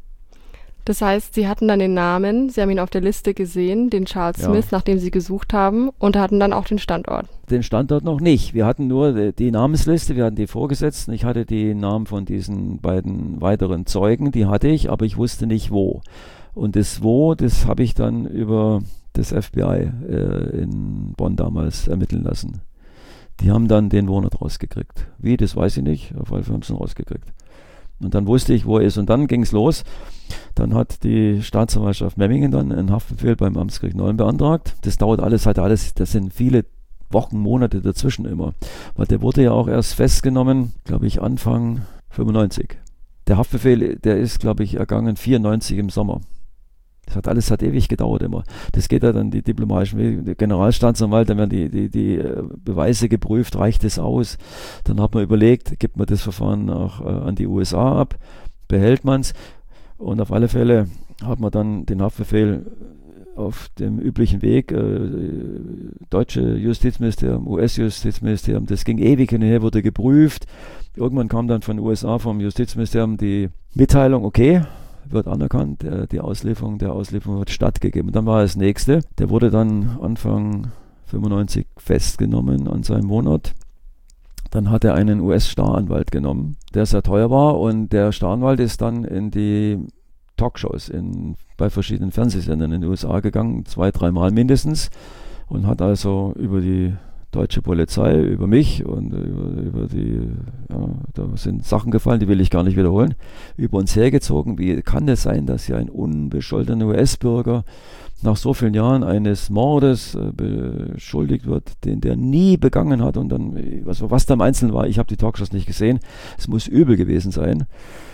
Das heißt, Sie hatten dann den Namen, Sie haben ihn auf der Liste gesehen, den Charles Ja. Smith, nach dem Sie gesucht haben, und hatten dann auch den Standort. Den Standort noch nicht. Wir hatten nur die, die Namensliste, wir hatten die Vorgesetzten. Ich hatte die Namen von diesen beiden weiteren Zeugen, die hatte ich, aber ich wusste nicht wo. Und das Wo, das habe ich dann über das F B I äh, in Bonn damals ermitteln lassen. Die haben dann den Wohnort rausgekriegt. Wie, das weiß ich nicht, auf jeden Fall haben sie ihn rausgekriegt. Und dann wusste ich, wo er ist. Und dann ging es los. Dann hat die Staatsanwaltschaft Memmingen dann einen Haftbefehl beim Amtsgericht Neu alles. Das dauert alles, hat alles, das sind viele Wochen, Monate dazwischen immer. Weil der wurde ja auch erst festgenommen, glaube ich, Anfang fünfundneunzig. Der Haftbefehl, der ist, glaube ich, ergangen vierundneunzig im Sommer. Das hat alles hat ewig gedauert immer. Das geht ja dann die diplomatischen Wege. Der Generalstaatsanwalt, dann werden die, die, die Beweise geprüft, reicht es aus. Dann hat man überlegt, gibt man das Verfahren auch äh, an die U S A ab, behält man es. Und auf alle Fälle hat man dann den Haftbefehl auf dem üblichen Weg, äh, deutsche Justizministerium, U S-Justizministerium, das ging ewig hin und her, wurde geprüft. Irgendwann kam dann von den U S A, vom Justizministerium die Mitteilung, okay, wird anerkannt, der, die Auslieferung, der Auslieferung wird stattgegeben. Und dann war das nächste, der wurde dann Anfang fünfundneunzig festgenommen an seinem Wohnort. Dann hat er einen U S-Staranwalt genommen, der sehr teuer war, und der Staranwalt ist dann in die Talkshows in, bei verschiedenen Fernsehsendern in den U S A gegangen, zwei, dreimal mindestens, und hat also über die deutsche Polizei, über mich und über, über die, ja, da sind Sachen gefallen, die will ich gar nicht wiederholen, über uns hergezogen. Wie kann es sein, dass hier ein unbescholtener U S-Bürger nach so vielen Jahren eines Mordes äh, beschuldigt wird, den der nie begangen hat, und dann, was, was da im Einzelnen war, ich habe die Talkshows nicht gesehen, es muss übel gewesen sein.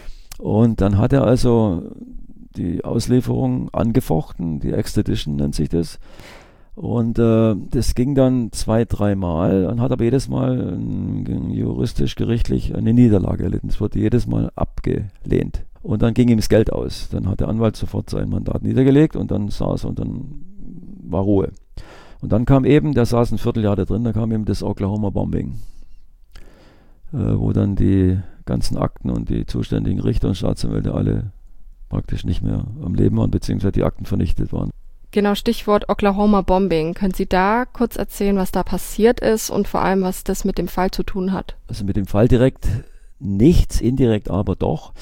Und dann hat er also die Auslieferung angefochten, die Extradition nennt sich das. Und äh, das ging dann zwei, dreimal und hat aber jedes Mal äh, juristisch-gerichtlich eine Niederlage erlitten. Es wurde jedes Mal abgelehnt. Und dann ging ihm das Geld aus. Dann hat der Anwalt sofort sein Mandat niedergelegt und dann saß und dann war Ruhe. Und dann kam eben, der saß ein Vierteljahr da drin, da kam eben das Oklahoma-Bombing, äh, wo dann die ganzen Akten und die zuständigen Richter und Staatsanwälte alle praktisch nicht mehr am Leben waren, beziehungsweise die Akten vernichtet waren. Genau, Stichwort Oklahoma Bombing. Können Sie da kurz erzählen, was da passiert ist und vor allem, was das mit dem Fall zu tun hat? Also mit dem Fall direkt nichts, indirekt aber doch.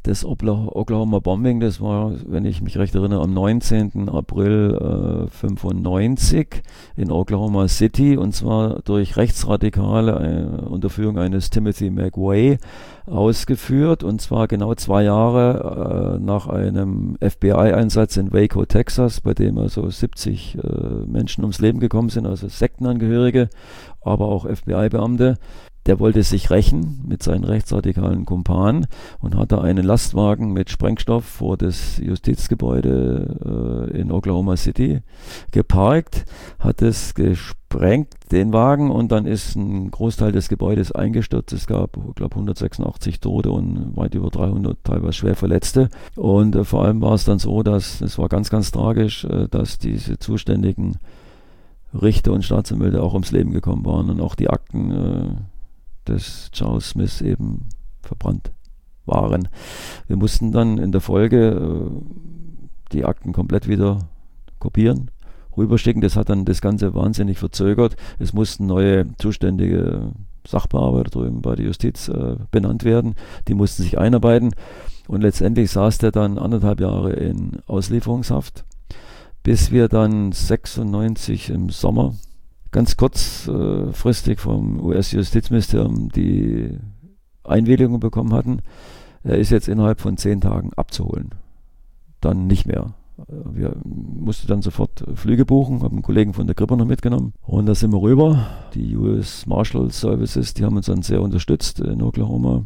Das Oklahoma Bombing, das war, wenn ich mich recht erinnere, am neunzehnten April äh, fünfundneunzig in Oklahoma City, und zwar durch Rechtsradikale äh, unter Führung eines Timothy McVeigh ausgeführt, und zwar genau zwei Jahre äh, nach einem F B I-Einsatz in Waco, Texas, bei dem also siebzig äh, Menschen ums Leben gekommen sind, also Sektenangehörige, aber auch F B I-Beamte. Der wollte sich rächen mit seinen rechtsradikalen Kumpanen und hat da einen Lastwagen mit Sprengstoff vor das Justizgebäude äh, in Oklahoma City geparkt, hat es gesprengt, den Wagen, und dann ist ein Großteil des Gebäudes eingestürzt. Es gab, ich glaube, hundertsechsundachtzig Tote und weit über dreihundert teilweise schwer Verletzte. Und äh, vor allem war es dann so, dass, es war ganz, ganz tragisch, äh, dass diese zuständigen Richter und Staatsanwälte auch ums Leben gekommen waren und auch die Akten äh, des Charles Smith eben verbrannt waren. Wir mussten dann in der Folge äh, die Akten komplett wieder kopieren, rüberschicken. Das hat dann das Ganze wahnsinnig verzögert. Es mussten neue zuständige Sachbearbeiter drüben bei der Justiz äh, benannt werden. Die mussten sich einarbeiten, und letztendlich saß der dann anderthalb Jahre in Auslieferungshaft, bis wir dann sechsundneunzig im Sommer ganz kurzfristig äh, vom U S-Justizministerium die Einwilligung bekommen hatten. Er ist jetzt innerhalb von zehn Tagen abzuholen. Dann nicht mehr. Wir mussten dann sofort Flüge buchen, haben einen Kollegen von der Krippe noch mitgenommen, und da sind wir rüber. Die U S Marshal Services, die haben uns dann sehr unterstützt in Oklahoma,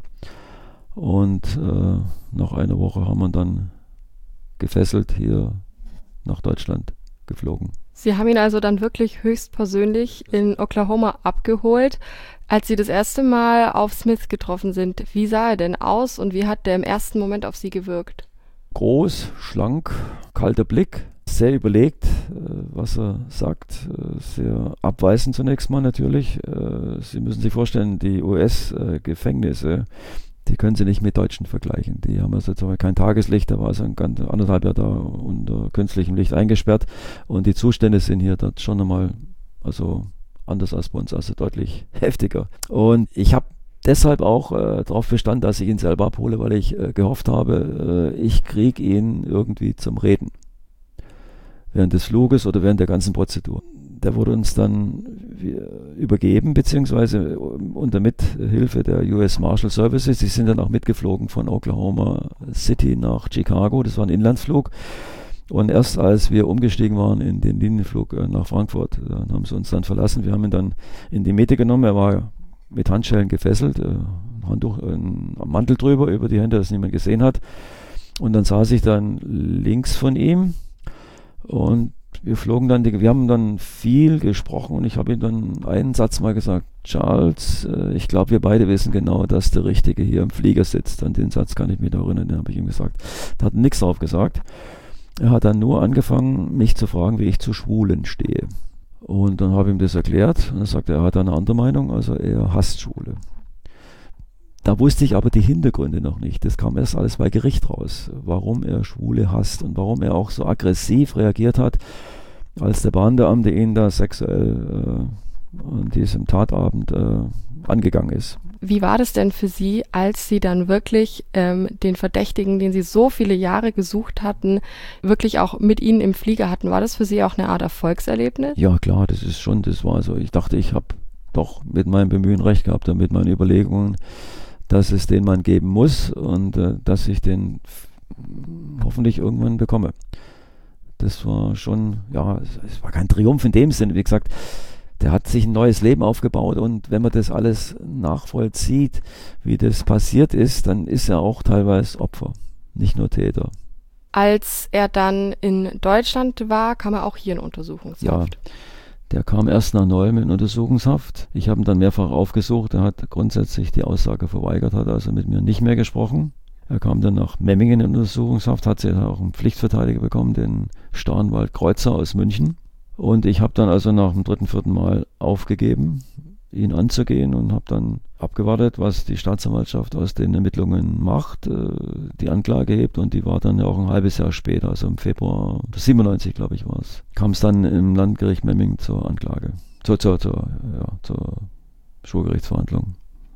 und äh, nach einer Woche haben wir dann gefesselt hier nach Deutschland geflogen. Sie haben ihn also dann wirklich höchstpersönlich in Oklahoma abgeholt. Als Sie das erste Mal auf Smith getroffen sind, wie sah er denn aus und wie hat der im ersten Moment auf Sie gewirkt? Groß, schlank, kalter Blick, sehr überlegt, was er sagt, sehr abweisend zunächst mal natürlich. Sie müssen sich vorstellen, die U S-Gefängnisse, die können Sie nicht mit Deutschen vergleichen. Die haben also kein Tageslicht, da war es ein ganz anderthalb Jahr da unter künstlichem Licht eingesperrt, und die Zustände sind hier dort schon einmal also anders als bei uns, also deutlich heftiger. Und ich habe deshalb auch äh, darauf bestanden, dass ich ihn selber abhole, weil ich äh, gehofft habe, äh, ich kriege ihn irgendwie zum Reden während des Fluges oder während der ganzen Prozedur. Der wurde uns dann übergeben, beziehungsweise unter Mithilfe der U S Marshal Services. Die sind dann auch mitgeflogen von Oklahoma City nach Chicago. Das war ein Inlandsflug. Und erst als wir umgestiegen waren in den Linienflug äh, nach Frankfurt, dann haben sie uns dann verlassen. Wir haben ihn dann in die Mitte genommen. Er war mit Handschellen gefesselt, äh, ein Handtuch, äh, ein Mantel drüber über die Hände, das niemand gesehen hat. Und dann saß ich dann links von ihm, und wir flogen dann, die, wir haben dann viel gesprochen, und ich habe ihm dann einen Satz mal gesagt: Charles, äh, ich glaube, wir beide wissen genau, dass der Richtige hier im Flieger sitzt. An den Satz kann ich mich noch erinnern, den habe ich ihm gesagt. Da hat er nichts drauf gesagt. Er hat dann nur angefangen, mich zu fragen, wie ich zu Schwulen stehe. Und dann habe ich ihm das erklärt, und er sagte, er hat eine andere Meinung, also er hasst Schwule. Da wusste ich aber die Hintergründe noch nicht. Das kam erst alles bei Gericht raus, warum er Schwule hasst und warum er auch so aggressiv reagiert hat, als der Bahnbeamte ihn da sexuell äh, an diesem Tatabend äh, angegangen ist. Wie war das denn für Sie, als Sie dann wirklich ähm, den Verdächtigen, den Sie so viele Jahre gesucht hatten, wirklich auch mit Ihnen im Flieger hatten? War das für Sie auch eine Art Erfolgserlebnis? Ja, klar, das ist schon, das war so. Ich dachte, ich habe doch mit meinem Bemühen recht gehabt und mit meinen Überlegungen, dass es den Mann geben muss und äh, dass ich den f- hoffentlich irgendwann bekomme. Das war schon, ja, es, es war kein Triumph in dem Sinne. Wie gesagt, der hat sich ein neues Leben aufgebaut, und wenn man das alles nachvollzieht, wie das passiert ist, dann ist er auch teilweise Opfer, nicht nur Täter. Als er dann in Deutschland war, kam er auch hier in Untersuchungshaft. Ja, der kam erst nach Neuem in Untersuchungshaft. Ich habe ihn dann mehrfach aufgesucht. Er hat grundsätzlich die Aussage verweigert, hat also mit mir nicht mehr gesprochen. Er kam dann nach Memmingen in Untersuchungshaft, hat sich auch einen Pflichtverteidiger bekommen, den Starnwald Kreuzer aus München. Und ich habe dann also nach dem dritten, vierten Mal aufgegeben, ihn anzugehen, und habe dann abgewartet, was die Staatsanwaltschaft aus den Ermittlungen macht, äh, die Anklage hebt, und die war dann ja auch ein halbes Jahr später, also im Februar siebenundneunzig, glaube ich, war es, kam es dann im Landgericht Memmingen zur Anklage, zur, zur, zur, ja, zur Schwurgerichtsverhandlung.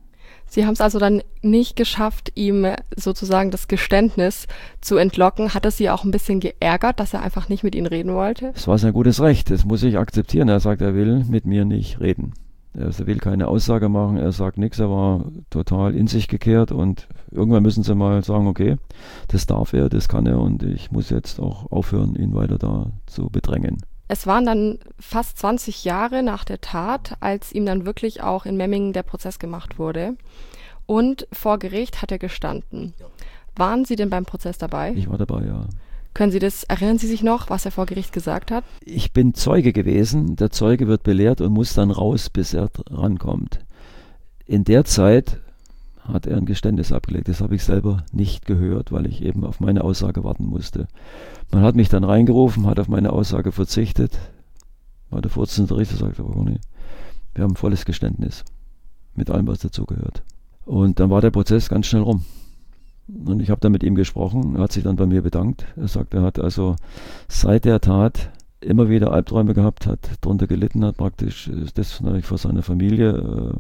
Sie haben es also dann nicht geschafft, ihm sozusagen das Geständnis zu entlocken. Hat es Sie auch ein bisschen geärgert, dass er einfach nicht mit Ihnen reden wollte? Es war sein gutes Recht, das muss ich akzeptieren. Er sagt, er will mit mir nicht reden. Er will keine Aussage machen, er sagt nichts, er war total in sich gekehrt und irgendwann müssen sie mal sagen, okay, das darf er, das kann er und ich muss jetzt auch aufhören, ihn weiter da zu bedrängen. Es waren dann fast zwanzig Jahre nach der Tat, als ihm dann wirklich auch in Memmingen der Prozess gemacht wurde. Und vor Gericht hat er gestanden. Waren Sie denn beim Prozess dabei? Ich war dabei, ja. Können Sie das, erinnern Sie sich noch, was er vor Gericht gesagt hat? Ich bin Zeuge gewesen. Der Zeuge wird belehrt und muss dann raus, bis er rankommt. In der Zeit hat er ein Geständnis abgelegt. Das habe ich selber nicht gehört, weil ich eben auf meine Aussage warten musste. Man hat mich dann reingerufen, hat auf meine Aussage verzichtet. War der Vorsitzende Richter, sagte, aber nee, wir haben ein volles Geständnis mit allem, was dazugehört. Und dann war der Prozess ganz schnell rum. Und ich habe dann mit ihm gesprochen, er hat sich dann bei mir bedankt. Er sagt, er hat also seit der Tat immer wieder Albträume gehabt, hat darunter gelitten, hat praktisch das natürlich vor seiner Familie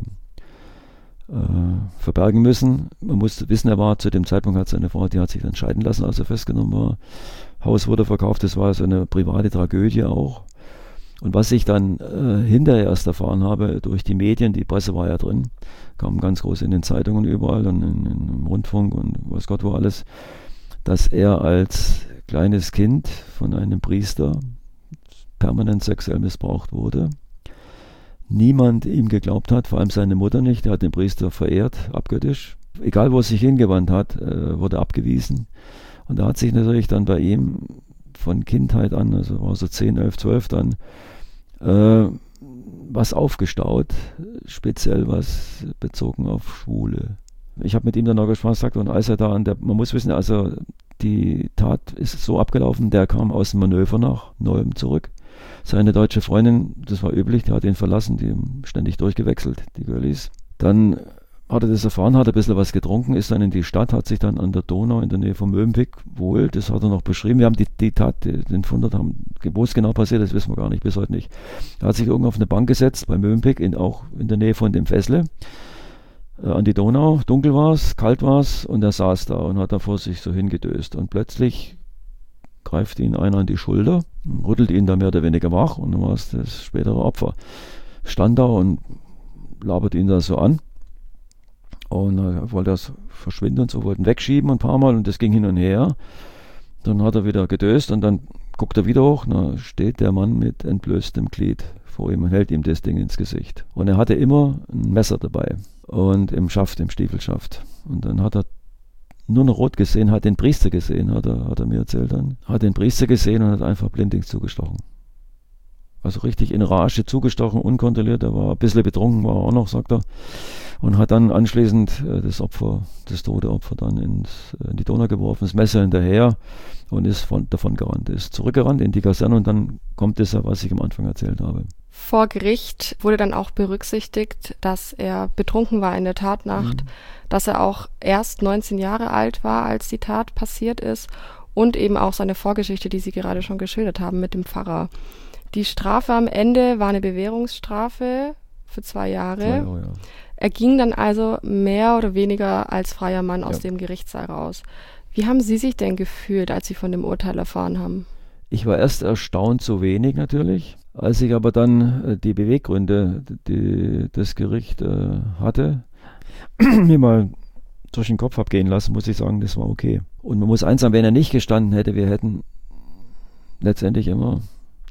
äh, äh, verbergen müssen. Man muss wissen, er war zu dem Zeitpunkt, hat seine Frau, die hat sich dann scheiden lassen, als er festgenommen war. Haus wurde verkauft, das war so eine private Tragödie auch. Und was ich dann äh, hinterher erst erfahren habe, durch die Medien, die Presse war ja drin, kam ganz groß in den Zeitungen überall und in, in, im Rundfunk und weiß Gott wo alles, dass er als kleines Kind von einem Priester permanent sexuell missbraucht wurde. Niemand ihm geglaubt hat, vor allem seine Mutter nicht, er hat den Priester verehrt, abgöttisch. Egal wo er sich hingewandt hat, äh, wurde abgewiesen. Und da hat sich natürlich dann bei ihm von Kindheit an, also war so zehn, elf, zwölf dann, äh, was aufgestaut, speziell was bezogen auf Schwule. Ich habe mit ihm dann noch gesprochen, gesagt, und als er da an der, man muss wissen, also die Tat ist so abgelaufen, der kam aus dem Manöver nach Neuem zurück. Seine deutsche Freundin, das war üblich, die hat ihn verlassen, die haben ständig durchgewechselt, die Girlies. Dann hat er das erfahren, hat ein bisschen was getrunken, ist dann in die Stadt, hat sich dann an der Donau in der Nähe von Mövenpick wohl, das hat er noch beschrieben, wir haben die, die Tat, den Fund haben, wo es genau passiert ist, wissen wir gar nicht, bis heute nicht. Er hat sich irgendwo auf eine Bank gesetzt, bei Mövenpick, in, auch in der Nähe von dem Fessle, äh, an die Donau, dunkel war es, kalt war es und er saß da und hat da vor sich so hingedöst und plötzlich greift ihn einer an die Schulter, rüttelt ihn da mehr oder weniger wach und dann war es das spätere Opfer. Stand da und labert ihn da so an. Und er wollte das verschwinden und so, wollten wegschieben ein paar Mal und das ging hin und her. Dann hat er wieder gedöst und dann guckt er wieder hoch, da steht der Mann mit entblößtem Glied vor ihm und hält ihm das Ding ins Gesicht. Und er hatte immer ein Messer dabei und im Schaft, im Stiefelschaft. Und dann hat er nur noch rot gesehen, hat den Priester gesehen, hat er, hat er mir erzählt dann. Hat den Priester gesehen und hat einfach blindlings zugestochen. Also richtig in Rage zugestochen, unkontrolliert. Er war ein bisschen betrunken, war er auch noch, sagt er. Und hat dann anschließend äh, das Opfer, das tote Opfer dann ins, äh, in die Donau geworfen, das Messer hinterher und ist von, davon gerannt. Ist zurückgerannt in die Kaserne und dann kommt das, was ich am Anfang erzählt habe. Vor Gericht wurde dann auch berücksichtigt, dass er betrunken war in der Tatnacht, mhm. dass er auch erst neunzehn Jahre alt war, als die Tat passiert ist und eben auch seine Vorgeschichte, die Sie gerade schon geschildert haben mit dem Pfarrer. Die Strafe am Ende war eine Bewährungsstrafe für zwei Jahre. Zwei Jahre, ja. Er ging dann also mehr oder weniger als freier Mann aus ja. dem Gerichtssaal raus. Wie haben Sie sich denn gefühlt, als Sie von dem Urteil erfahren haben? Ich war erst erstaunt, so wenig natürlich. Als ich aber dann äh, die Beweggründe, die das Gericht äh, hatte, mir mal durch den Kopf habe gehen lassen, muss ich sagen, das war okay. Und man muss eins sagen, wenn er nicht gestanden hätte, wir hätten letztendlich immer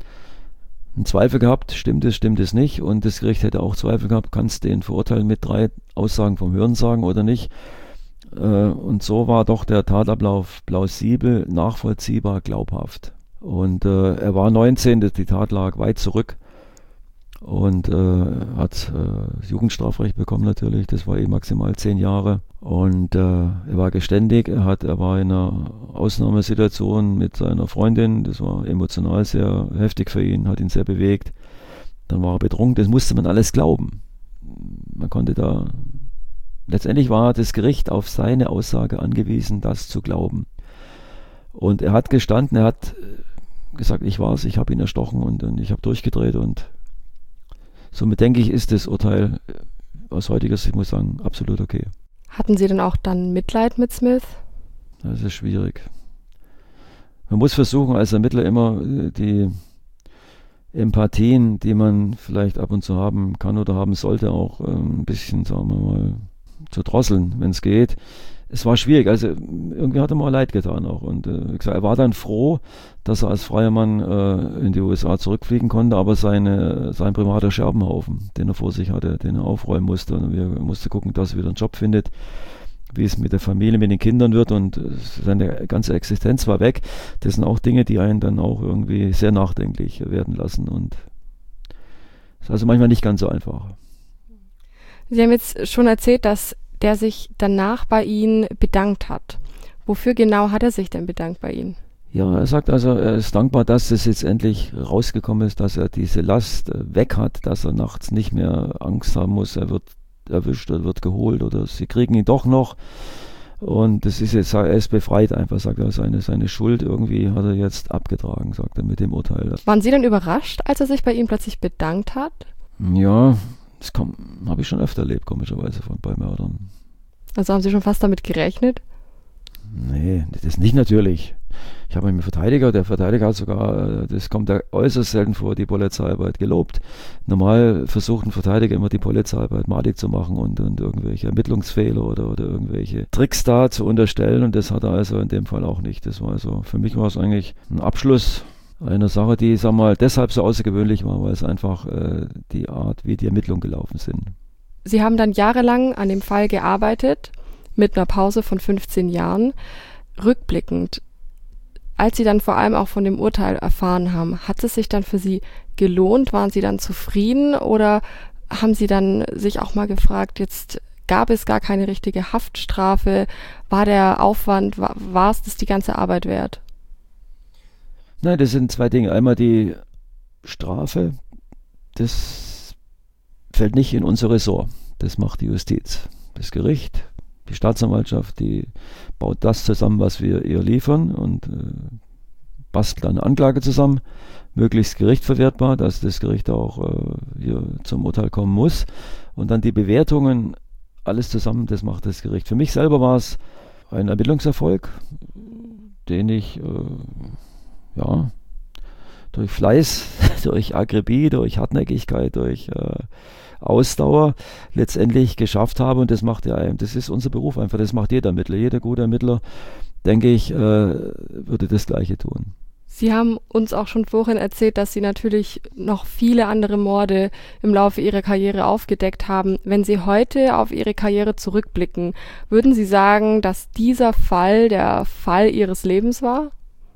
einen Zweifel gehabt, stimmt es, stimmt es nicht. Und das Gericht hätte auch Zweifel gehabt, kannst du den verurteilen mit drei Aussagen vom Hörensagen oder nicht. Äh, und so war doch der Tatablauf plausibel, nachvollziehbar, glaubhaft. Und äh, er war neunzehn, die Tat lag weit zurück und äh, hat äh, Jugendstrafrecht bekommen natürlich, das war eben maximal zehn Jahre. Und äh, er war geständig, er, hat, er war in einer Ausnahmesituation mit seiner Freundin, das war emotional sehr heftig für ihn, hat ihn sehr bewegt. Dann war er betrunken, das musste man alles glauben. Man konnte da, letztendlich war das Gericht auf seine Aussage angewiesen, das zu glauben. Und er hat gestanden, er hat gesagt, ich war's, ich habe ihn erstochen und, und ich habe durchgedreht und somit denke ich, ist das Urteil aus heutiger Sicht muss ich sagen, absolut okay. Hatten Sie denn auch dann Mitleid mit Smith? Das ist schwierig. Man muss versuchen, als Ermittler immer die Empathien, die man vielleicht ab und zu haben kann oder haben sollte, auch ein bisschen, sagen wir mal, zu drosseln, wenn es geht. Es war schwierig, also irgendwie hat er mal leid getan auch. Und äh, gesagt, er war dann froh, dass er als freier Mann äh, in die U S A zurückfliegen konnte, aber seine, sein privater Scherbenhaufen, den er vor sich hatte, den er aufräumen musste. Und er musste gucken, dass er wieder einen Job findet, wie es mit der Familie, mit den Kindern wird, und seine ganze Existenz war weg. Das sind auch Dinge, die einen dann auch irgendwie sehr nachdenklich werden lassen. Und das ist also manchmal nicht ganz so einfach. Sie haben jetzt schon erzählt, dass der sich danach bei Ihnen bedankt hat. Wofür genau hat er sich denn bedankt bei Ihnen? Ja, er sagt also, er ist dankbar, dass es jetzt endlich rausgekommen ist, dass er diese Last weg hat, dass er nachts nicht mehr Angst haben muss, er wird erwischt oder wird geholt oder sie kriegen ihn doch noch. Und das ist jetzt, er ist befreit einfach, sagt er, seine, seine Schuld irgendwie hat er jetzt abgetragen, sagt er mit dem Urteil. Waren Sie dann überrascht, als er sich bei Ihnen plötzlich bedankt hat? Ja, das habe ich schon öfter erlebt, komischerweise, von bei Mördern. Also haben Sie schon fast damit gerechnet? Nee, das nicht natürlich. Ich habe einen Verteidiger, der Verteidiger hat sogar, das kommt ja äußerst selten vor, die Polizeiarbeit gelobt. Normal versucht ein Verteidiger immer die Polizeiarbeit madig zu machen und, und irgendwelche Ermittlungsfehler oder, oder irgendwelche Tricks da zu unterstellen, und das hat er also in dem Fall auch nicht. Das war also, für mich war es eigentlich ein Abschluss einer Sache, die, sag mal, deshalb so außergewöhnlich war, weil es einfach äh, die Art, wie die Ermittlungen gelaufen sind. Sie haben dann jahrelang an dem Fall gearbeitet, mit einer Pause von fünfzehn Jahren. Rückblickend, als Sie dann vor allem auch von dem Urteil erfahren haben, hat es sich dann für Sie gelohnt? Waren Sie dann zufrieden oder haben Sie dann sich auch mal gefragt, jetzt gab es gar keine richtige Haftstrafe? War der Aufwand, war, war es das die ganze Arbeit wert? Nein, das sind zwei Dinge. Einmal die Strafe, das fällt nicht in unser Ressort. Das macht die Justiz. Das Gericht, die Staatsanwaltschaft, die baut das zusammen, was wir ihr liefern, und äh, bastelt eine Anklage zusammen, möglichst gerichtsverwertbar, dass das Gericht auch äh, hier zum Urteil kommen muss. Und dann die Bewertungen, alles zusammen, das macht das Gericht. Für mich selber war es ein Ermittlungserfolg, den ich äh, ja, durch Fleiß, durch Akribie, durch Hartnäckigkeit, durch äh, Ausdauer letztendlich geschafft habe, und das macht ja einem, das ist unser Beruf einfach, das macht jeder Ermittler, jeder gute Ermittler, denke ich, äh, würde das Gleiche tun. Sie haben uns auch schon vorhin erzählt, dass Sie natürlich noch viele andere Morde im Laufe Ihrer Karriere aufgedeckt haben. Wenn Sie heute auf Ihre Karriere zurückblicken, würden Sie sagen, dass dieser Fall der Fall Ihres Lebens war?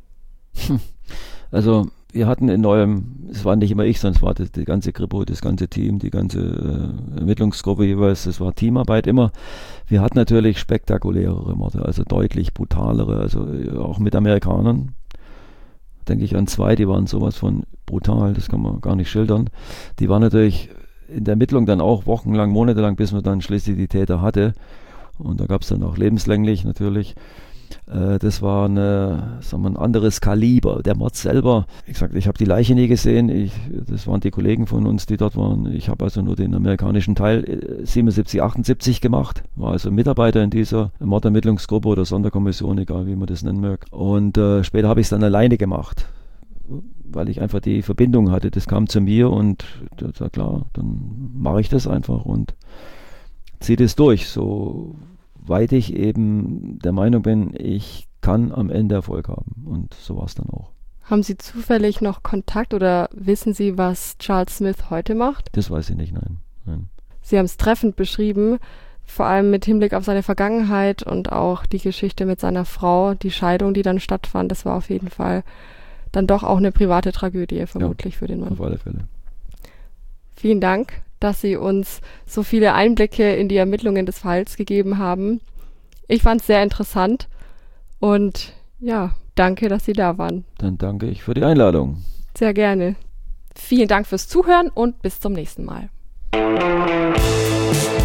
Also wir hatten in neuem, es war nicht immer ich, sondern es war das, die ganze Kripo, das ganze Team, die ganze äh, Ermittlungsgruppe jeweils, das war Teamarbeit immer. Wir hatten natürlich spektakulärere Morde, also deutlich brutalere, also auch mit Amerikanern. Denke ich an zwei, die waren sowas von brutal, das kann man gar nicht schildern. Die waren natürlich in der Ermittlung dann auch wochenlang, monatelang, bis man dann schließlich die Täter hatte. Und da gab es dann auch lebenslänglich natürlich. Das war eine, sagen wir, ein anderes Kaliber. Der Mord selber, ich sagte, ich habe die Leiche nie gesehen. Ich, das waren die Kollegen von uns, die dort waren. Ich habe also nur den amerikanischen Teil siebenundsiebzig, achtundsiebzig gemacht. War also Mitarbeiter in dieser Mordermittlungsgruppe oder Sonderkommission, egal wie man das nennen mag. Und äh, später habe ich es dann alleine gemacht, weil ich einfach die Verbindung hatte. Das kam zu mir und da war klar, dann mache ich das einfach und ziehe das durch. So weit ich eben der Meinung bin, ich kann am Ende Erfolg haben. Und so war es dann auch. Haben Sie zufällig noch Kontakt oder wissen Sie, was Charles Smith heute macht? Das weiß ich nicht, nein. nein. Sie haben es treffend beschrieben, vor allem mit Hinblick auf seine Vergangenheit und auch die Geschichte mit seiner Frau, die Scheidung, die dann stattfand. Das war auf jeden Fall dann doch auch eine private Tragödie, vermutlich, ja, für den Mann. Auf alle Fälle. Vielen Dank, dass Sie uns so viele Einblicke in die Ermittlungen des Falls gegeben haben. Ich fand es sehr interessant und ja, danke, dass Sie da waren. Dann danke ich für die Einladung. Sehr gerne. Vielen Dank fürs Zuhören und bis zum nächsten Mal.